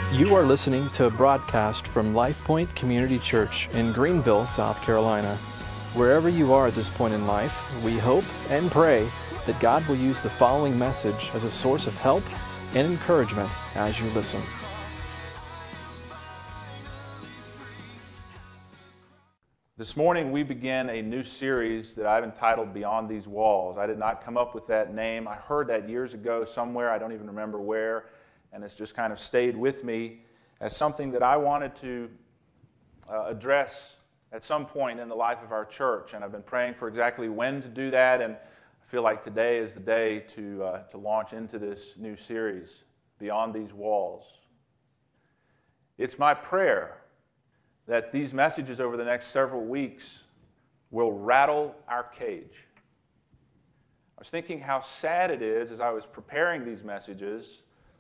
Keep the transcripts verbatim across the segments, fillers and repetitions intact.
You are listening to a broadcast from Life Point Community Church in Greenville, South Carolina. Wherever you are at this point in life, we hope and pray that God will use the following message as a source of help and encouragement as you listen. This morning we began a new series that I've entitled Beyond These Walls. I did not come up with that name. I heard that years ago somewhere, I don't even remember where, and it's just kind of stayed with me as something that I wanted to uh, address at some point in the life of our church. And I've been praying for exactly when to do that, and I feel like today is the day to, uh, to launch into this new series, Beyond These Walls. It's my prayer that these messages over the next several weeks will rattle our cage. I was thinking how sad it is as I was preparing these messages.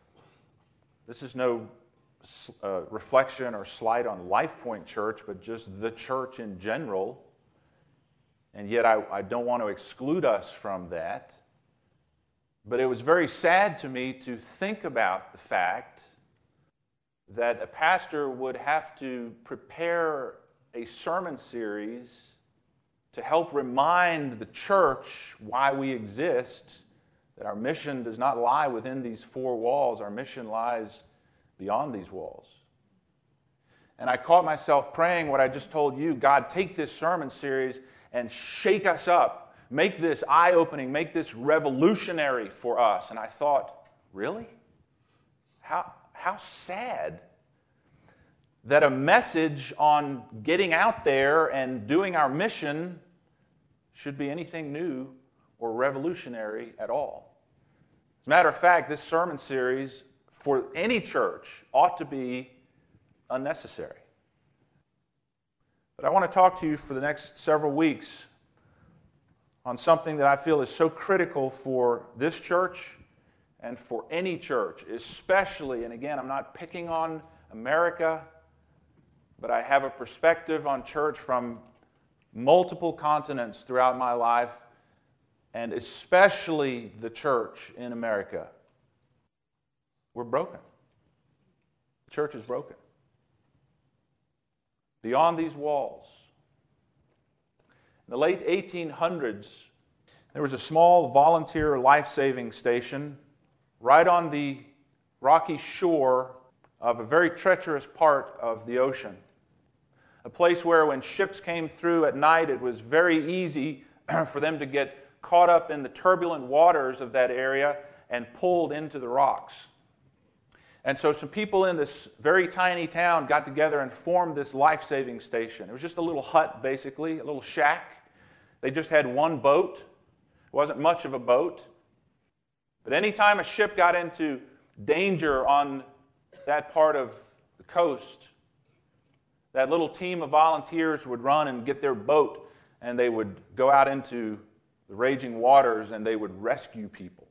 This is no uh, reflection or slight on Life Point Church, but just the church in general. And yet I, I don't want to exclude us from that. But it was very sad to me to think about the fact that a pastor would have to prepare a sermon series to help remind the church why we exist, that our mission does not lie within these four walls. Our mission lies beyond these walls. And I caught myself praying what I just told you. God, take this sermon series and shake us up. Make this eye-opening. Make this revolutionary for us. And I thought, really? How, how sad that a message on getting out there and doing our mission should be anything new or revolutionary at all. As a matter of fact, this sermon series for any church ought to be unnecessary. But I want to talk to you for the next several weeks on something that I feel is so critical for this church and for any church, especially, and again, I'm not picking on America, but I have a perspective on church from multiple continents throughout my life, and especially the church in America. We're broken. The church is broken. Beyond these walls. In the late eighteen hundreds, there was a small volunteer life-saving station right on the rocky shore of a very treacherous part of the ocean. A place where when ships came through at night, it was very easy for them to get caught up in the turbulent waters of that area and pulled into the rocks. And so some people in this very tiny town got together and formed this life-saving station. It was just a little hut, basically, a little shack. They just had one boat. It wasn't much of a boat. But anytime a ship got into danger on that part of the coast, that little team of volunteers would run and get their boat, and they would go out into the raging waters, and they would rescue people.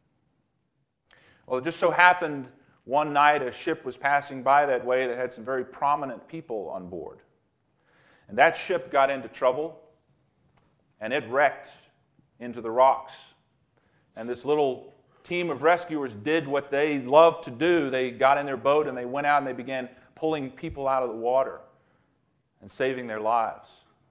Well, it just so happened one night a ship was passing by that way that had some very prominent people on board. And that ship got into trouble, and it wrecked into the rocks. And this little team of rescuers did what they loved to do. They got in their boat, and they went out, and they began pulling people out of the water and saving their lives.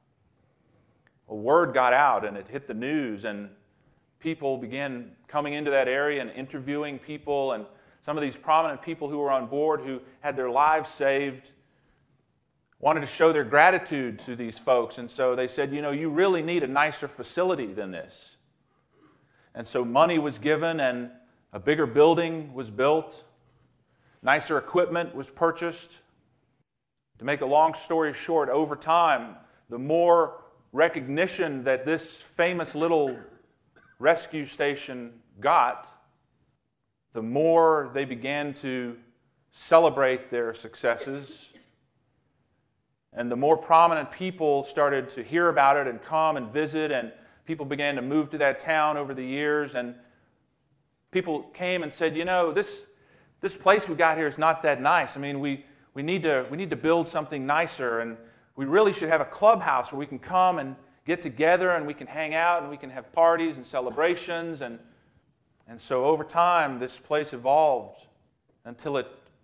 Well, word got out, and it hit the news, and people began coming into that area and interviewing people, and some of these prominent people who were on board who had their lives saved wanted to show their gratitude to these folks, and so they said, you know, you really need a nicer facility than this. And so money was given, and a bigger building was built. Nicer equipment was purchased. To make a long story short, over time, the more recognition that this famous little rescue station got, the more they began to celebrate their successes, and the more prominent people started to hear about it and come and visit, and people began to move to that town over the years, and people came and said, you know, this this place we got here is not that nice. I mean, we, we need to we need to build something nicer, and we really should have a clubhouse where we can come and get together, and we can hang out, and we can have parties and celebrations, and And so over time, this place evolved until it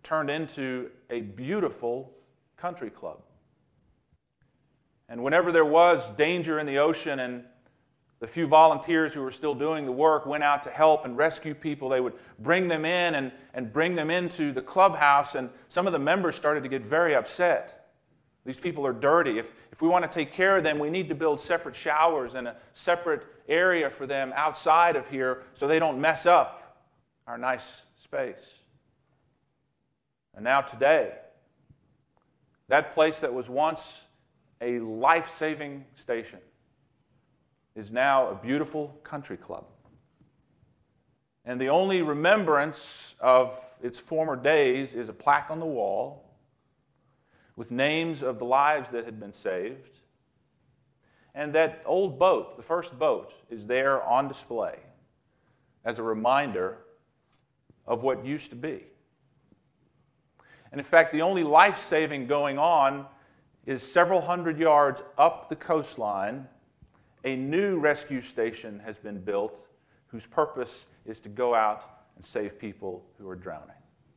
turned into a beautiful country club. And whenever there was danger in the ocean and the few volunteers who were still doing the work went out to help and rescue people, they would bring them in and, and bring them into the clubhouse, and some of the members started to get very upset. These people are dirty. If, if we want to take care of them, we need to build separate showers and a separate area for them outside of here so they don't mess up our nice space. And now today, that place that was once a life-saving station is now a beautiful country club. And the only remembrance of its former days is a plaque on the wall with names of the lives that had been saved. And that old boat, the first boat, is there on display as a reminder of what used to be. And in fact, the only life-saving going on is several hundred yards up the coastline. A new rescue station has been built whose purpose is to go out and save people who are drowning.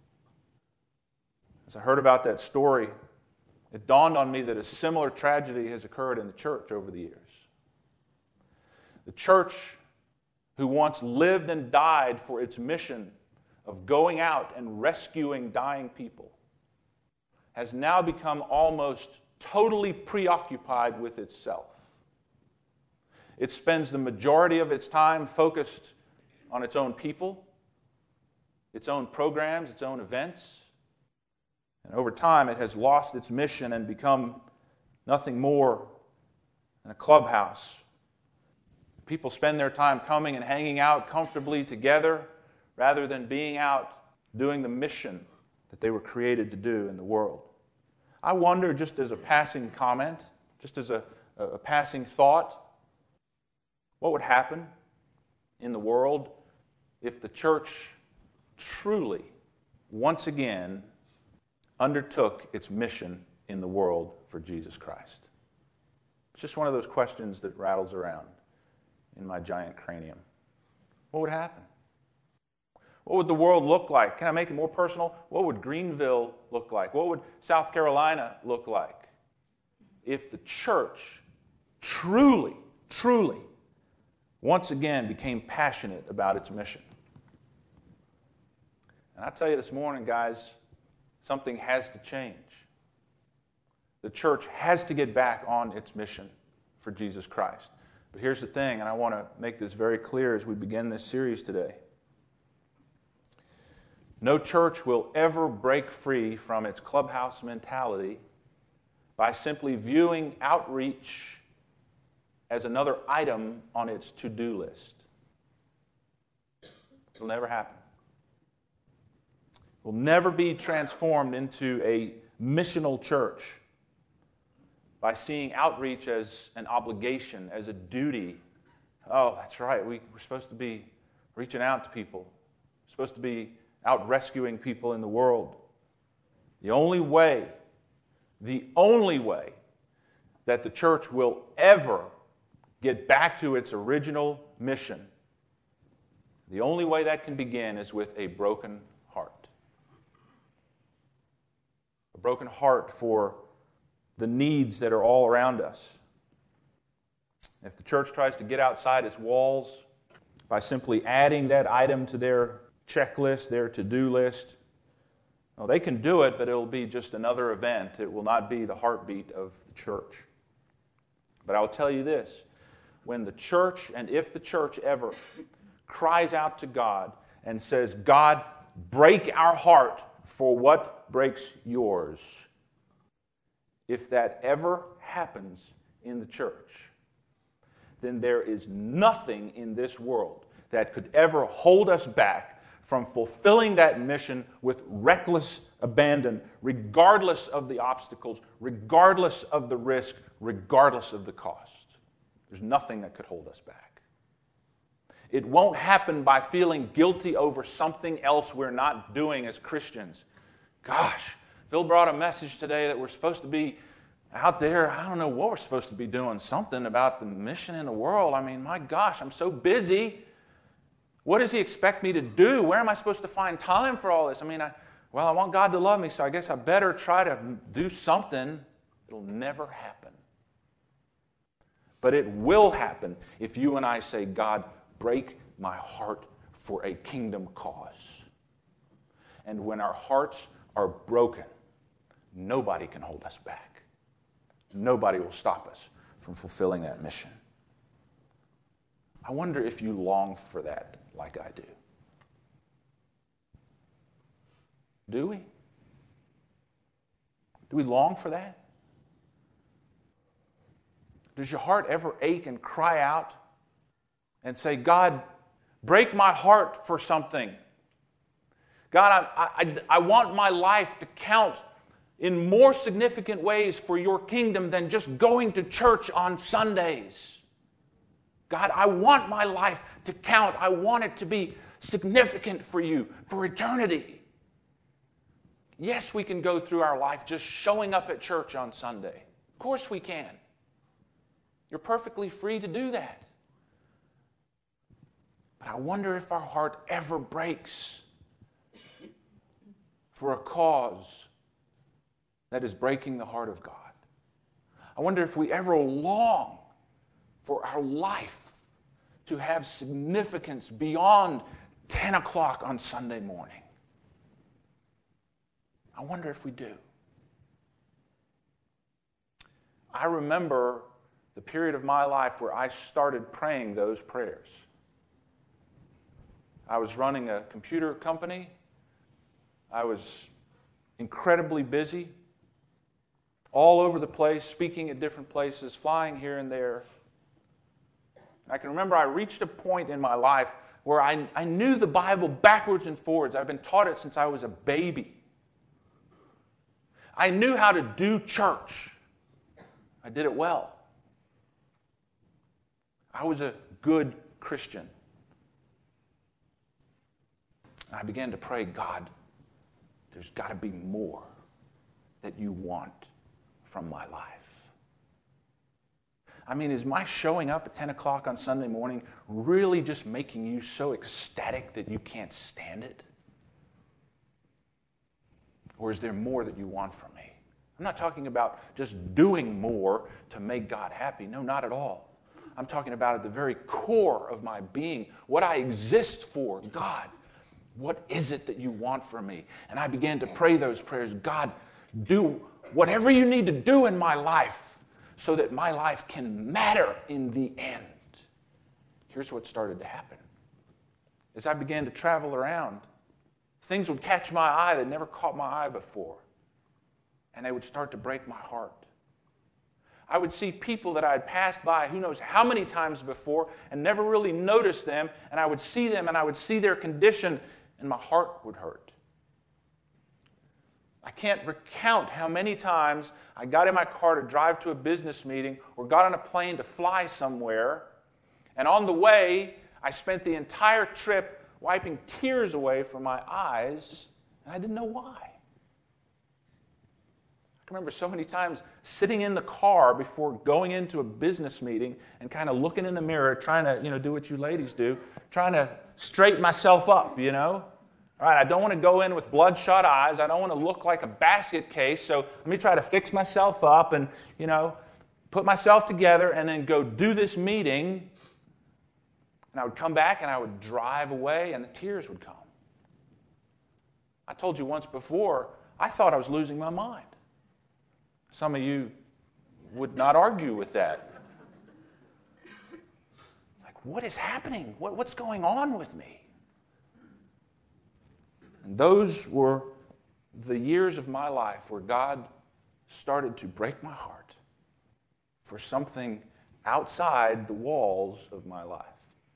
As I heard about that story, it dawned on me that a similar tragedy has occurred in the church over the years. The church, who once lived and died for its mission of going out and rescuing dying people, has now become almost totally preoccupied with itself. It spends the majority of its time focused on its own people, its own programs, its own events. And over time, it has lost its mission and become nothing more than a clubhouse. People spend their time coming and hanging out comfortably together rather than being out doing the mission that they were created to do in the world. I wonder, just as a passing comment, just as a, a, a passing thought, what would happen in the world if the church truly, once again, undertook its mission in the world for Jesus Christ? It's just one of those questions that rattles around in my giant cranium. What would happen? What would the world look like? Can I make it more personal? What would Greenville look like? What would South Carolina look like if the church truly, truly, once again became passionate about its mission? And I tell you this morning, guys, something has to change. The church has to get back on its mission for Jesus Christ. But here's the thing, and I want to make this very clear as we begin this series today. No church will ever break free from its clubhouse mentality by simply viewing outreach as another item on its to-do list. It'll never happen. We'll never be transformed into a missional church by seeing outreach as an obligation, as a duty. Oh, that's right, we, we're supposed to be reaching out to people. We're supposed to be out rescuing people in the world. The only way, the only way that the church will ever get back to its original mission, the only way that can begin is with a broken heart. A broken heart for the needs that are all around us. If the church tries to get outside its walls by simply adding that item to their checklist, their to-do list, well, they can do it, but it'll be just another event. It will not be the heartbeat of the church. But I'll tell you this, when the church, and if the church ever cries out to God and says, God, break our heart for what breaks yours, if that ever happens in the church, then there is nothing in this world that could ever hold us back from fulfilling that mission with reckless abandon, regardless of the obstacles, regardless of the risk, regardless of the cost. There's nothing that could hold us back. It won't happen by feeling guilty over something else we're not doing as Christians. Gosh, Phil brought a message today that we're supposed to be out there. I don't know what we're supposed to be doing, something about the mission in the world. I mean, my gosh, I'm so busy. What does he expect me to do? Where am I supposed to find time for all this? I mean, I, Well, I want God to love me, so I guess I better try to do something. It'll never happen. But it will happen if you and I say, God, break my heart for a kingdom cause. And when our hearts are broken, nobody can hold us back. Nobody will stop us from fulfilling that mission. I wonder if you long for that like I do. Do we? Do we long for that? Does your heart ever ache and cry out and say, God, break my heart for something? God, I, I, I want my life to count in more significant ways for your kingdom than just going to church on Sundays. God, I want my life to count. I want it to be significant for you, for eternity. Yes, we can go through our life just showing up at church on Sunday. Of course we can. You're perfectly free to do that. But I wonder if our heart ever breaks for a cause that is breaking the heart of God. I wonder if we ever long for our life to have significance beyond ten o'clock on Sunday morning. I wonder if we do. I remember the period of my life where I started praying those prayers. I was running a computer company. I was incredibly busy, all over the place, speaking at different places, flying here and there. I can remember I reached a point in my life where I, I knew the Bible backwards and forwards. I've been taught it since I was a baby. I knew how to do church. I did it well. I was a good Christian. And I began to pray, God, there's got to be more that you want from my life. I mean, is my showing up at ten o'clock on Sunday morning really just making you so ecstatic that you can't stand it? Or is there more that you want from me? I'm not talking about just doing more to make God happy. No, not at all. I'm talking about at the very core of my being, what I exist for. God, what is it that you want from me? And I began to pray those prayers. God, do whatever you need to do in my life so that my life can matter in the end. Here's what started to happen. As I began to travel around, things would catch my eye that never caught my eye before. And they would start to break my heart. I would see people that I had passed by who knows how many times before and never really noticed them. And I would see them and I would see their condition and my heart would hurt. I can't recount how many times I got in my car to drive to a business meeting or got on a plane to fly somewhere. And on the way, I spent the entire trip wiping tears away from my eyes, and I didn't know why. I remember so many times sitting in the car before going into a business meeting and kind of looking in the mirror, trying to, you know, do what you ladies do, trying to straighten myself up, you know. All right, I don't want to go in with bloodshot eyes. I don't want to look like a basket case, so let me try to fix myself up and, you know, put myself together and then go do this meeting. And I would come back and I would drive away and the tears would come. I told you once before, I thought I was losing my mind. Some of you would not argue with that. Like, what is happening? What, what's going on with me? And those were the years of my life where God started to break my heart for something outside the walls of my life.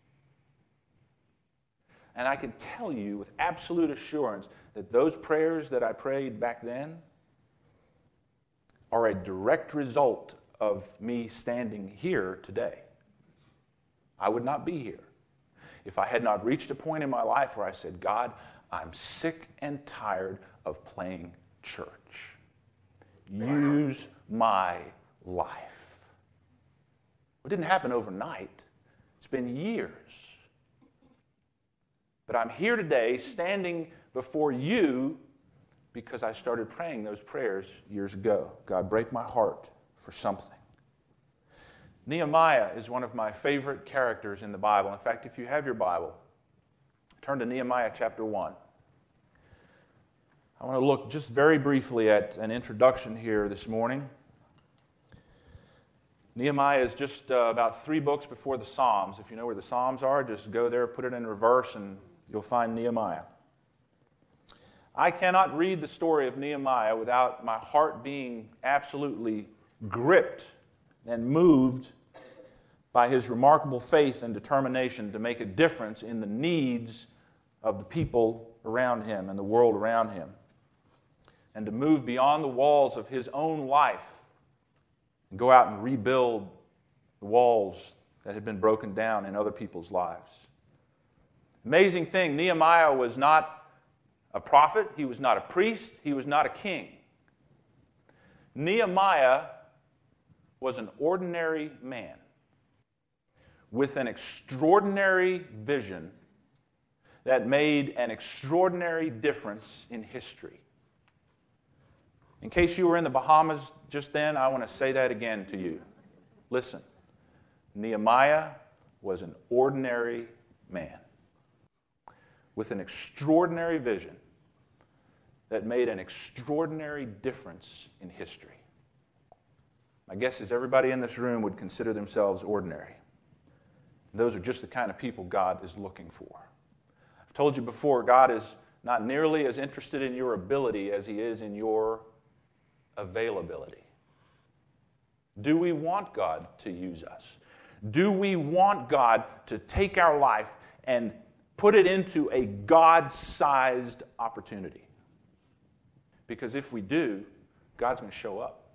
And I can tell you with absolute assurance that those prayers that I prayed back then are a direct result of me standing here today. I would not be here if I had not reached a point in my life where I said, God, I'm sick and tired of playing church. Use my life. It didn't happen overnight. It's been years. But I'm here today standing before you because I started praying those prayers years ago. God, break my heart for something. Nehemiah is one of my favorite characters in the Bible. In fact, if you have your Bible, turn to Nehemiah chapter one. I want to look just very briefly at an introduction here this morning. Nehemiah is just uh, about three books before the Psalms. If you know where the Psalms are, just go there, put it in reverse, and you'll find Nehemiah. I cannot read the story of Nehemiah without my heart being absolutely gripped and moved by his remarkable faith and determination to make a difference in the needs of the people around him and the world around him, and to move beyond the walls of his own life and go out and rebuild the walls that had been broken down in other people's lives. Amazing thing, Nehemiah was not a prophet, he was not a priest, he was not a king. Nehemiah was an ordinary man with an extraordinary vision that made an extraordinary difference in history. In case you were in the Bahamas just then, I want to say that again to you. Listen, Nehemiah was an ordinary man with an extraordinary vision that made an extraordinary difference in history. My guess is everybody in this room would consider themselves ordinary. Those are just the kind of people God is looking for. I've told you before, God is not nearly as interested in your ability as He is in your availability. Do we want God to use us? Do we want God to take our life and put it into a God-sized opportunity? Because if we do, God's going to show up.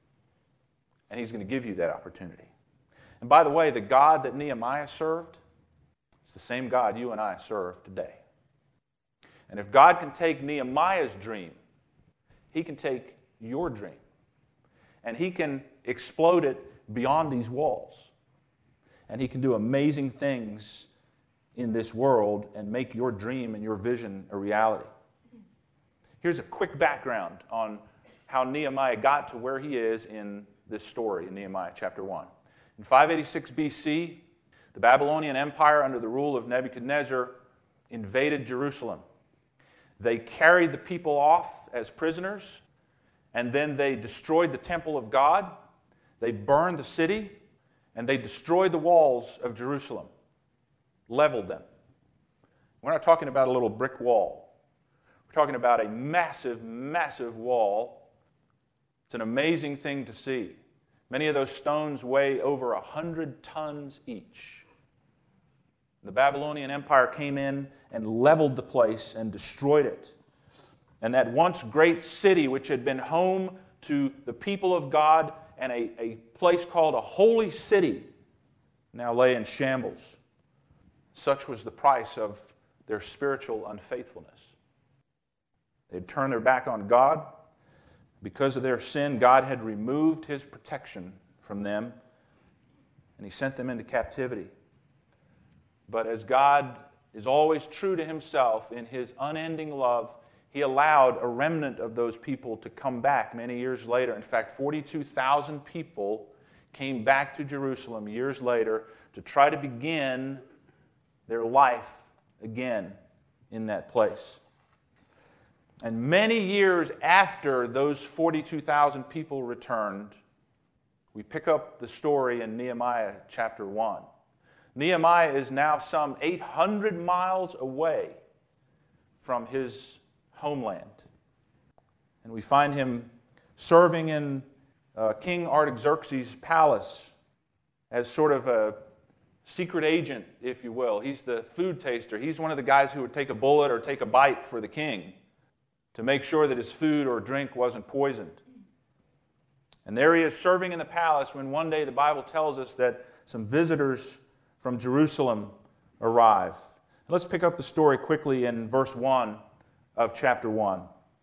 And He's going to give you that opportunity. And by the way, the God that Nehemiah served, it's the same God you and I serve today. And if God can take Nehemiah's dream, He can take your dream. And He can explode it beyond these walls. And He can do amazing things in this world and make your dream and your vision a reality. Here's a quick background on how Nehemiah got to where he is in this story in Nehemiah chapter one. In five eighty-six B C, the Babylonian Empire under the rule of Nebuchadnezzar invaded Jerusalem. They carried the people off as prisoners, and then they destroyed the temple of God. They burned the city, and they destroyed the walls of Jerusalem, leveled them. We're not talking about a little brick wall. We're talking about a massive, massive wall. It's an amazing thing to see. Many of those stones weigh over a hundred tons each. The Babylonian Empire came in and leveled the place and destroyed it. And that once great city, which had been home to the people of God and a, a place called a holy city, now lay in shambles. Such was the price of their spiritual unfaithfulness. They'd turned their back on God. Because of their sin, God had removed His protection from them, and He sent them into captivity. But as God is always true to Himself in His unending love, He allowed a remnant of those people to come back many years later. In fact, forty-two thousand people came back to Jerusalem years later to try to begin their life again in that place. And many years after those forty-two thousand people returned, we pick up the story in Nehemiah chapter one. Nehemiah is now some eight hundred miles away from his homeland. And we find him serving in uh, King Artaxerxes' palace as sort of a secret agent, if you will. He's the food taster. He's one of the guys who would take a bullet or take a bite for the king to make sure that his food or drink wasn't poisoned. And there he is serving in the palace when one day the Bible tells us that some visitors from Jerusalem arrive. Let's pick up the story quickly in verse one of chapter one.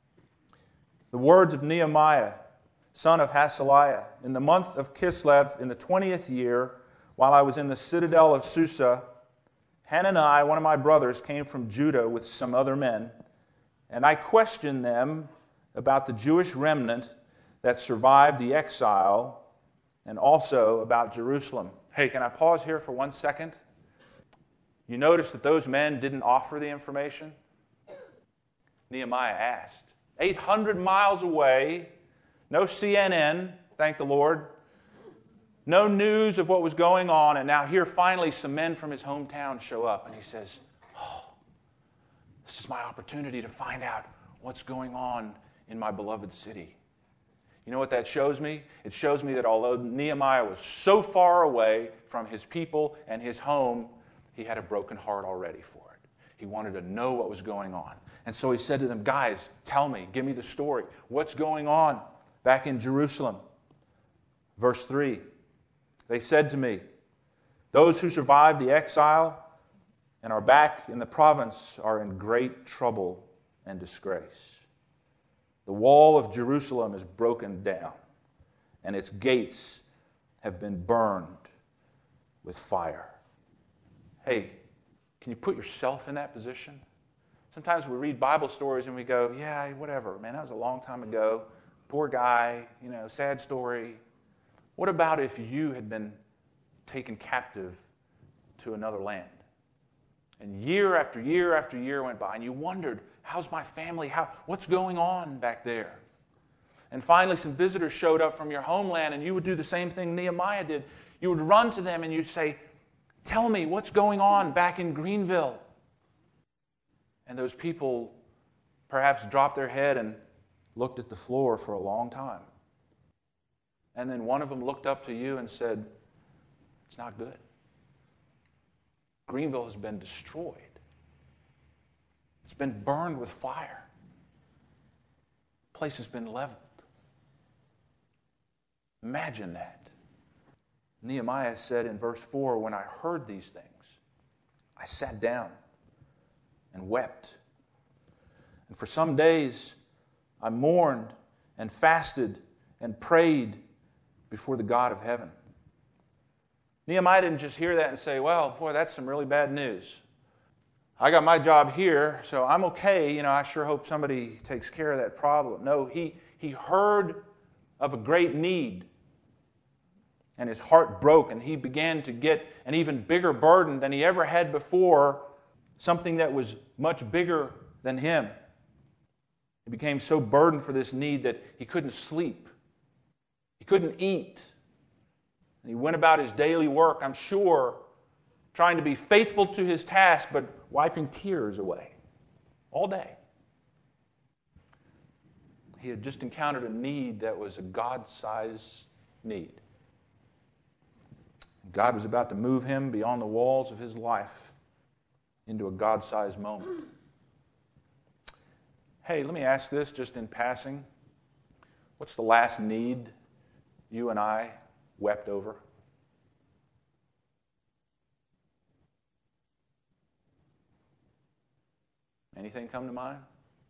The words of Nehemiah, son of Hasaliah, in the month of Kislev, in the twentieth year, while I was in the citadel of Susa, Hanani, one of my brothers, came from Judah with some other men, and I questioned them about the Jewish remnant that survived the exile and also about Jerusalem. Hey, can I pause here for one second? You notice that those men didn't offer the information? Nehemiah asked. eight hundred miles away, no C N N, thank the Lord, no news of what was going on, and now here finally some men from his hometown show up, and he says, oh, this is my opportunity to find out what's going on in my beloved city. You know what that shows me? It shows me that although Nehemiah was so far away from his people and his home, he had a broken heart already for it. He wanted to know what was going on. And so he said to them, guys, tell me, give me the story. What's going on back in Jerusalem? Verse three, they said to me, those who survived the exile and are back in the province are in great trouble and disgrace. The wall of Jerusalem is broken down, and its gates have been burned with fire. Hey, can you put yourself in that position? Sometimes we read Bible stories and we go, yeah, whatever, man, that was a long time ago. Poor guy, you know, sad story. What about if you had been taken captive to another land? And year after year after year went by, and you wondered, how's my family? How, what's going on back there? And finally, some visitors showed up from your homeland, and you would do the same thing Nehemiah did. You would run to them and you'd say, tell me what's going on back in Greenville. And those people perhaps dropped their head and looked at the floor for a long time. And then one of them looked up to you and said, it's not good. Greenville has been destroyed. It's been burned with fire. The place has been leveled. Imagine that. Nehemiah said in verse four, when I heard these things, I sat down and wept. And for some days I mourned and fasted and prayed before the God of heaven. Nehemiah didn't just hear that and say, well, boy, that's some really bad news. I got my job here, so I'm okay. You know, I sure hope somebody takes care of that problem. No, he, he heard of a great need, and his heart broke, and he began to get an even bigger burden than he ever had before, something that was much bigger than him. He became so burdened for this need that he couldn't sleep. He couldn't eat. And he went about his daily work, I'm sure, trying to be faithful to his task, but wiping tears away all day. He had just encountered a need that was a God-sized need. God was about to move him beyond the walls of his life into a God-sized moment. Hey, let me ask this just in passing. What's the last need you and I wept over? Anything come to mind?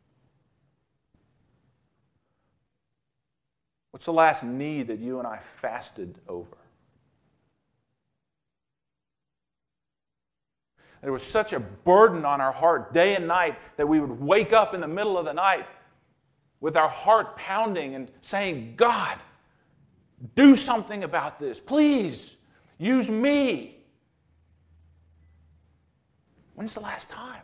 What's the last need that you and I fasted over? There was such a burden on our heart day and night that we would wake up in the middle of the night with our heart pounding and saying, God, do something about this. Please, use me. When's the last time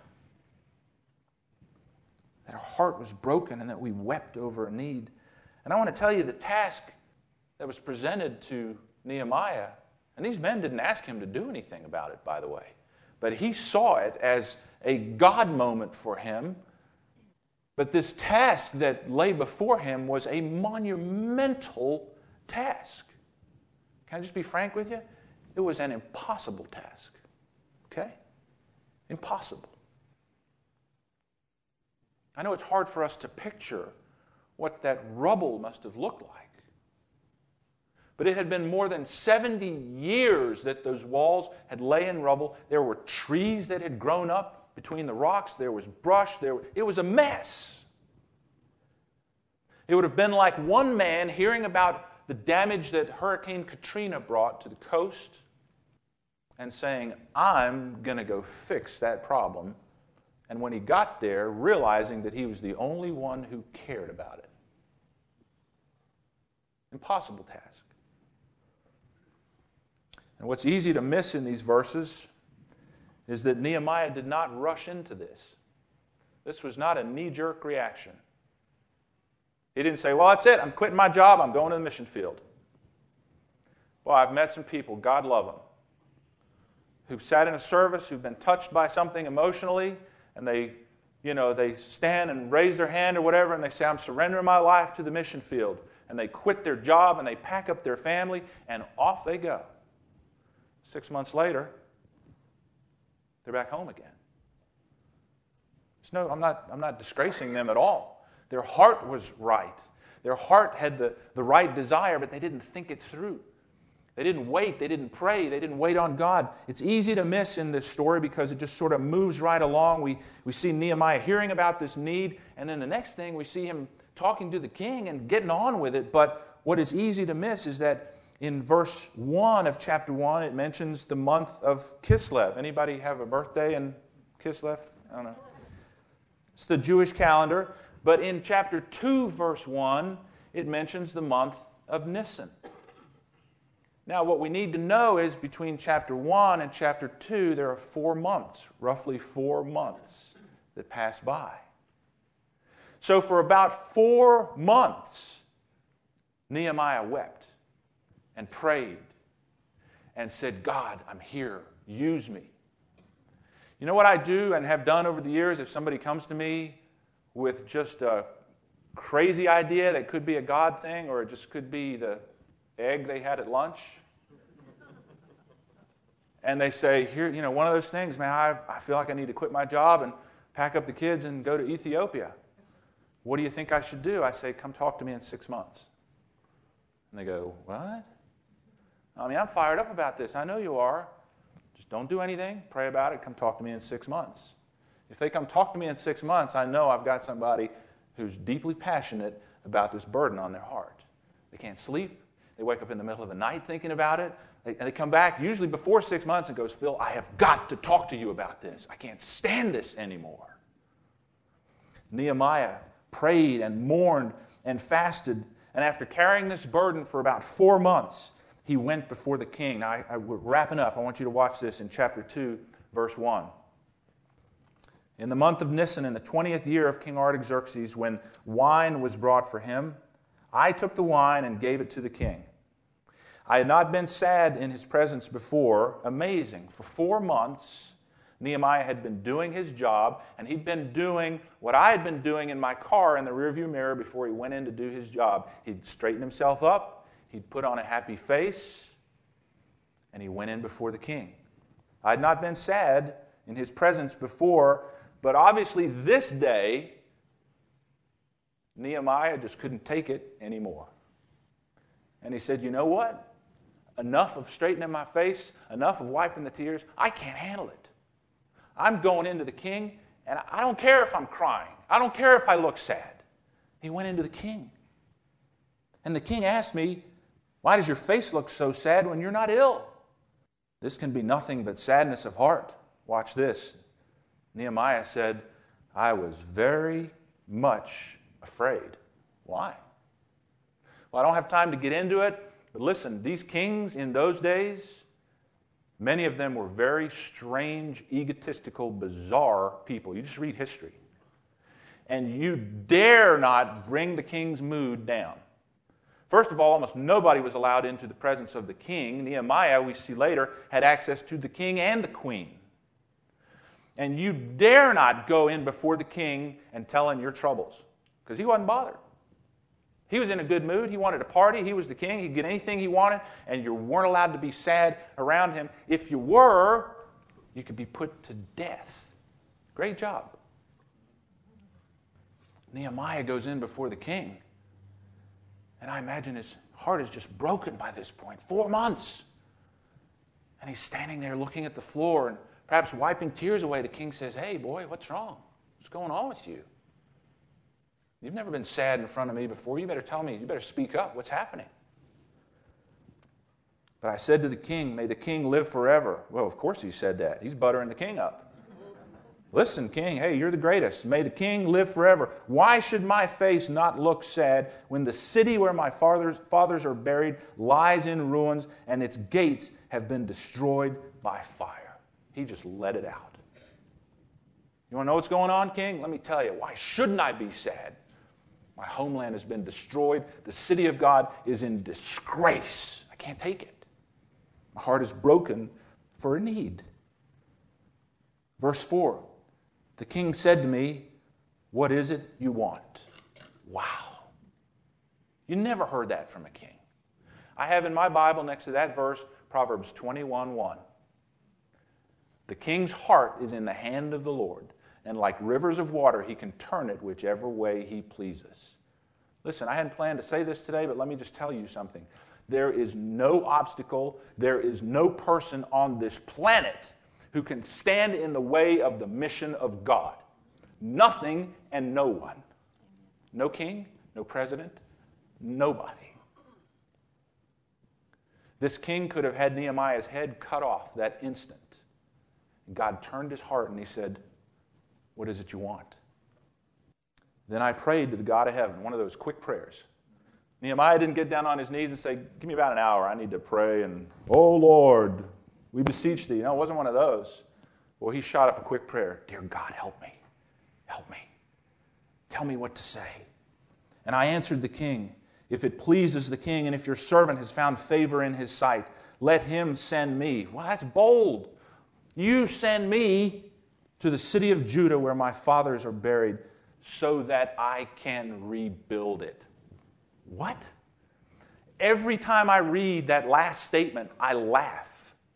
that our heart was broken and that we wept over a need? And I want to tell you the task that was presented to Nehemiah, and these men didn't ask him to do anything about it, by the way, but he saw it as a God moment for him. But this task that lay before him was a monumental task. Can I just be frank with you? It was an impossible task. Okay? Impossible. I know it's hard for us to picture what that rubble must have looked like. But it had been more than seventy years that those walls had lay in rubble. There were trees that had grown up between the rocks. There was brush. There, it was a mess. It would have been like one man hearing about the damage that Hurricane Katrina brought to the coast and saying, I'm going to go fix that problem. And when he got there, realizing that he was the only one who cared about it. Impossible task. And what's easy to miss in these verses is that Nehemiah did not rush into this. This was not a knee-jerk reaction. He didn't say, well, that's it. I'm quitting my job. I'm going to the mission field. Well, I've met some people, God love them, who've sat in a service, who've been touched by something emotionally, and they, you know, they stand and raise their hand or whatever, and they say, I'm surrendering my life to the mission field. And they quit their job, and they pack up their family, and off they go. Six months later, they're back home again. It's no, I'm not, I'm not disgracing them at all. Their heart was right. Their heart had the, the right desire, but they didn't think it through. They didn't wait. They didn't pray. They didn't wait on God. It's easy to miss in this story because it just sort of moves right along. We, we see Nehemiah hearing about this need, and then the next thing we see him talking to the king and getting on with it. But what is easy to miss is that in verse one of chapter one, it mentions the month of Kislev. Anybody have a birthday in Kislev? I don't know. It's the Jewish calendar. But in chapter two, verse one, it mentions the month of Nisan. Now, what we need to know is between chapter one and chapter two, there are four months, roughly four months that pass by. So for about four months, Nehemiah wept and prayed and said, God, I'm here. Use me. You know what I do and have done over the years if somebody comes to me with just a crazy idea that could be a God thing or it just could be the egg they had at lunch? And they say, here, you know, one of those things, man, I, I feel like I need to quit my job and pack up the kids and go to Ethiopia. What do you think I should do? I say, come talk to me in six months. And they go, what? I mean, I'm fired up about this. I know you are. Just don't do anything. Pray about it. Come talk to me in six months. If they come talk to me in six months, I know I've got somebody who's deeply passionate about this burden on their heart. They can't sleep. They wake up in the middle of the night thinking about it. They, and they come back usually before six months and goes, Phil, I have got to talk to you about this. I can't stand this anymore. Nehemiah prayed and mourned and fasted. And after carrying this burden for about four months, he went before the king. Now, I, I, we're wrapping up. I want you to watch this in chapter two, verse one. In the month of Nisan, in the twentieth year of King Artaxerxes, when wine was brought for him, I took the wine and gave it to the king. I had not been sad in his presence before. Amazing. For four months, Nehemiah had been doing his job, and he'd been doing what I had been doing in my car in the rearview mirror before he went in to do his job. He'd straighten himself up, he'd put on a happy face, and he went in before the king. I had not been sad in his presence before, but obviously this day, Nehemiah just couldn't take it anymore. And he said, you know what? Enough of straightening my face, enough of wiping the tears. I can't handle it. I'm going into the king, and I don't care if I'm crying. I don't care if I look sad. He went into the king. And the king asked me, why does your face look so sad when you're not ill? This can be nothing but sadness of heart. Watch this. Nehemiah said, I was very much afraid. Why? Well, I don't have time to get into it, but listen, these kings in those days, many of them were very strange, egotistical, bizarre people. You just read history. And you dare not bring the king's mood down. First of all, almost nobody was allowed into the presence of the king. Nehemiah, we see later, had access to the king and the queen. And you dare not go in before the king and tell him your troubles, because he wasn't bothered. He was in a good mood. He wanted to party. He was the king. He could get anything he wanted, and you weren't allowed to be sad around him. If you were, you could be put to death. Great job. Nehemiah goes in before the king, and I imagine his heart is just broken by this point. Four months. And he's standing there looking at the floor and perhaps wiping tears away. The king says, hey, boy, what's wrong? What's going on with you? You've never been sad in front of me before. You better tell me. You better speak up. What's happening? But I said to the king, may the king live forever. Well, of course he said that. He's buttering the king up. Listen, king, hey, you're the greatest. May the king live forever. Why should my face not look sad when the city where my fathers, fathers are buried lies in ruins and its gates have been destroyed by fire? He just let it out. You want to know what's going on, king? Let me tell you. Why shouldn't I be sad? My homeland has been destroyed. The city of God is in disgrace. I can't take it. My heart is broken for a need. Verse four. The king said to me, what is it you want? Wow. You never heard that from a king. I have in my Bible next to that verse, Proverbs twenty-one one. The king's heart is in the hand of the Lord, and like rivers of water, he can turn it whichever way he pleases. Listen, I hadn't planned to say this today, but let me just tell you something. There is no obstacle, there is no person on this planet who can stand in the way of the mission of God. Nothing and no one. No king, no president, nobody. This king could have had Nehemiah's head cut off that instant. God turned his heart and he said, what is it you want? Then I prayed to the God of heaven, one of those quick prayers. Nehemiah didn't get down on his knees and say, give me about an hour, I need to pray, and, oh Lord, we beseech thee. No, it wasn't one of those. Well, he shot up a quick prayer. Dear God, help me. Help me. Tell me what to say. And I answered the king, if it pleases the king, and if your servant has found favor in his sight, let him send me. Well, that's bold. You send me to the city of Judah where my fathers are buried so that I can rebuild it. What? Every time I read that last statement, I laugh.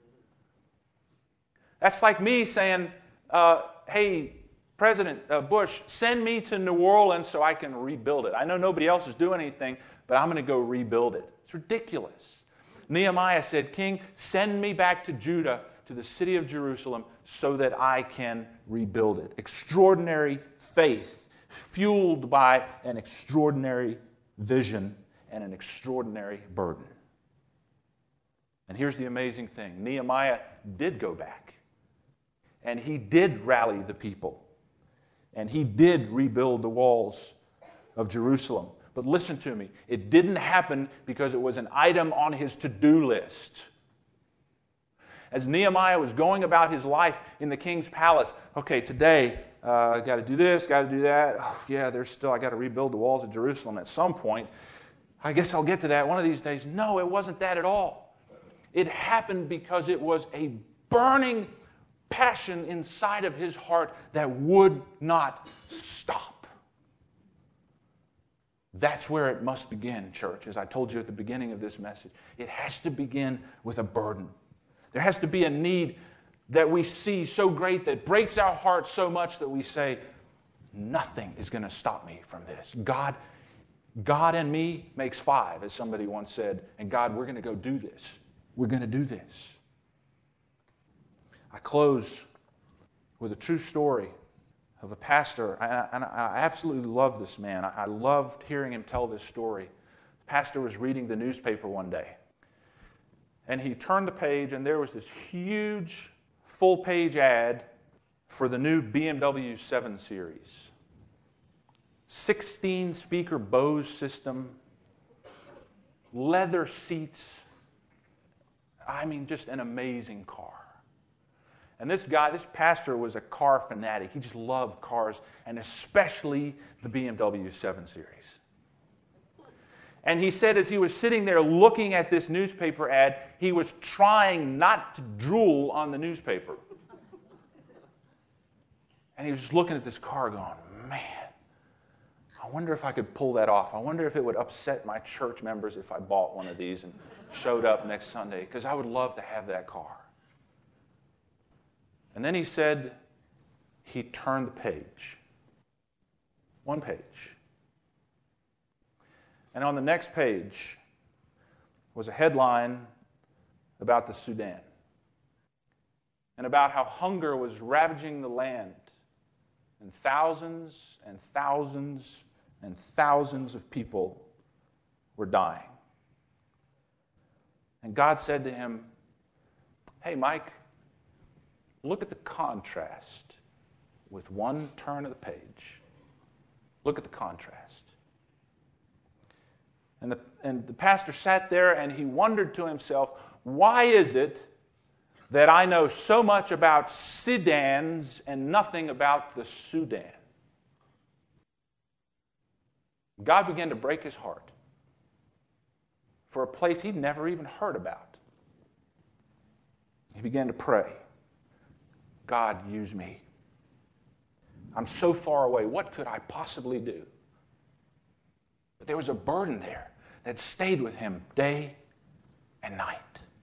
That's like me saying, uh, hey, President uh, Bush, send me to New Orleans so I can rebuild it. I know nobody else is doing anything, but I'm going to go rebuild it. It's ridiculous. Nehemiah said, King, send me back to Judah, to the city of Jerusalem, so that I can rebuild it. Extraordinary faith, fueled by an extraordinary vision and an extraordinary burden. And here's the amazing thing. Nehemiah did go back. And he did rally the people. And he did rebuild the walls of Jerusalem. But listen to me. It didn't happen because it was an item on his to-do list. As Nehemiah was going about his life in the king's palace, okay, today, uh, I got to do this, got to do that. Oh, yeah, there's still, I got to rebuild the walls of Jerusalem at some point. I guess I'll get to that one of these days. No, it wasn't that at all. It happened because it was a burning passion inside of his heart that would not stop. That's where it must begin, church, as I told you at the beginning of this message. It has to begin with a burden. There has to be a need that we see so great that breaks our hearts so much that we say, nothing is going to stop me from this. God, God and me makes five, as somebody once said, and God, we're going to go do this. We're going to do this. I close with a true story of a pastor, and I absolutely love this man. I loved hearing him tell this story. The pastor was reading the newspaper one day, and he turned the page, and there was this huge full-page ad for the new B M W seven series. sixteen-speaker Bose system, leather seats. I mean, just an amazing car. And this guy, this pastor, was a car fanatic. He just loved cars, and especially the B M W seven series. And he said as he was sitting there looking at this newspaper ad, he was trying not to drool on the newspaper. And he was just looking at this car going, man, I wonder if I could pull that off. I wonder if it would upset my church members if I bought one of these and showed up next Sunday, because I would love to have that car. And then he said he turned the page. One page. And on the next page was a headline about the Sudan and about how hunger was ravaging the land, and thousands and thousands and thousands of people were dying. And God said to him, hey, Mike, look at the contrast. with one turn of the page. Look at the contrast. And the, and the pastor sat there and he wondered to himself, why is it that I know so much about sedans and nothing about the Sudan? God began to break his heart for a place he'd never even heard about. He began to pray, God, use me. I'm so far away. What could I possibly do? But there was a burden there that stayed with him day and night.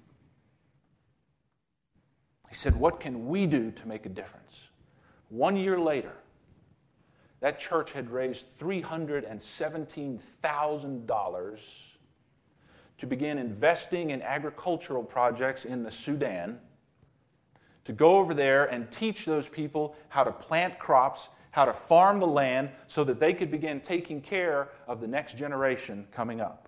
He said, what can we do to make a difference? One year later, that church had raised three hundred seventeen thousand dollars to begin investing in agricultural projects in the Sudan, to go over there and teach those people how to plant crops, how to farm the land, so that they could begin taking care of the next generation coming up.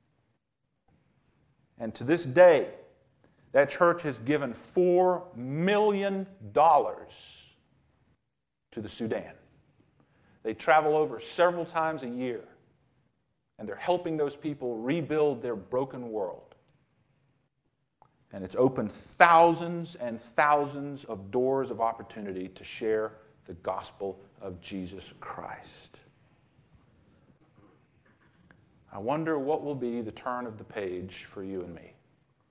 And to this day, that church has given four million dollars to the Sudan. They travel over several times a year, and they're helping those people rebuild their broken world. And it's opened thousands and thousands of doors of opportunity to share the gospel of Jesus Christ. I wonder what will be the turn of the page for you and me.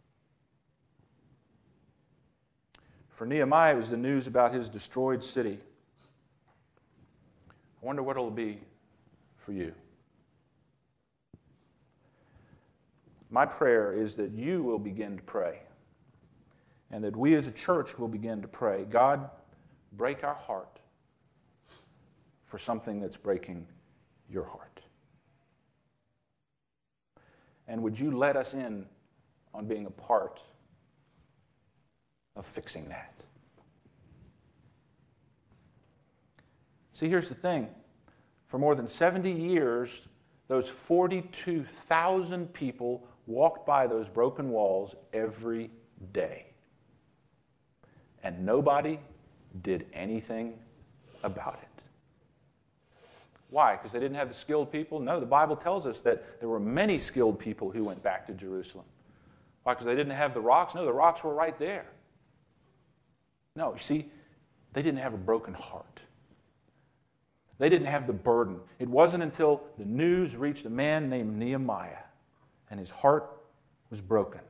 For Nehemiah, it was the news about his destroyed city. I wonder what it will be for you. My prayer is that you will begin to pray, and that we as a church will begin to pray, God, break our heart for something that's breaking your heart. And would you let us in on being a part of fixing that? See, here's the thing. For more than seventy years, those forty-two thousand people walked by those broken walls every day. And nobody did anything about it. Why? Because they didn't have the skilled people? No, the Bible tells us that there were many skilled people who went back to Jerusalem. Why? Because they didn't have the rocks? No, the rocks were right there. No, you see, they didn't have a broken heart. They didn't have the burden. It wasn't until the news reached a man named Nehemiah and his heart was broken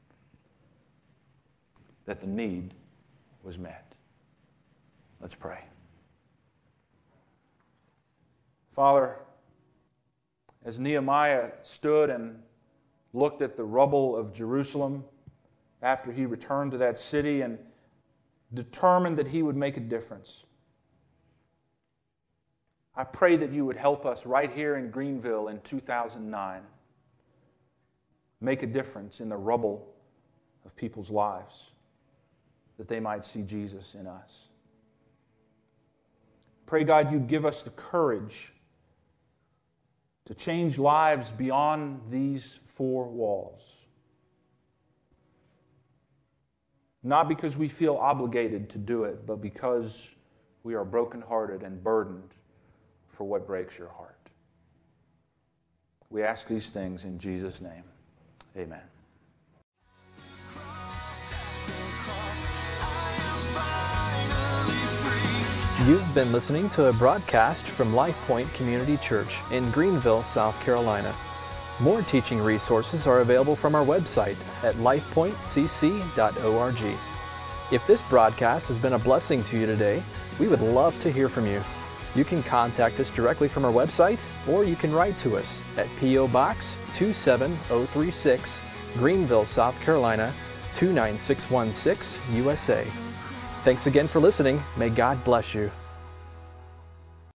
that the need was met. Let's pray. Father, as Nehemiah stood and looked at the rubble of Jerusalem after he returned to that city and determined that he would make a difference, I pray that you would help us right here in Greenville in two thousand nine make a difference in the rubble of people's lives, that they might see Jesus in us. Pray, God, you'd give us the courage to change lives beyond these four walls. Not because we feel obligated to do it, but because we are brokenhearted and burdened for what breaks your heart. We ask these things in Jesus' name. Amen. You've been listening to a broadcast from Life Point Community Church in Greenville, South Carolina. More teaching resources are available from our website at life point c c dot org. If this broadcast has been a blessing to you today, we would love to hear from you. You can contact us directly from our website, or you can write to us at P O Box two seven zero three six, Greenville, South Carolina two nine six one six, U S A. Thanks again for listening. May God bless you.